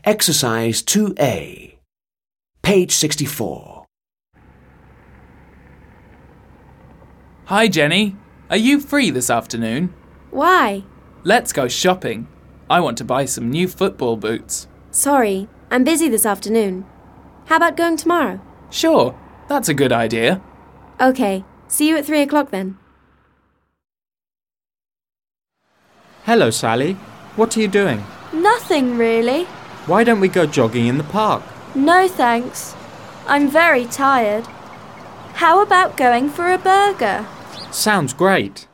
Exercise 2A. Page 64. Hi, Jenny. Are you free this afternoon? Why? Let's go shopping. I want to buy some new football boots. Sorry, I'm busy this afternoon. How about going tomorrow? Sure, that's a good idea. OK, see you at 3 o'clock then. Hello, Sally. What are you doing? Nothing really. Why don't we go jogging in the park? No thanks. I'm very tired. How about going for a burger? Sounds great.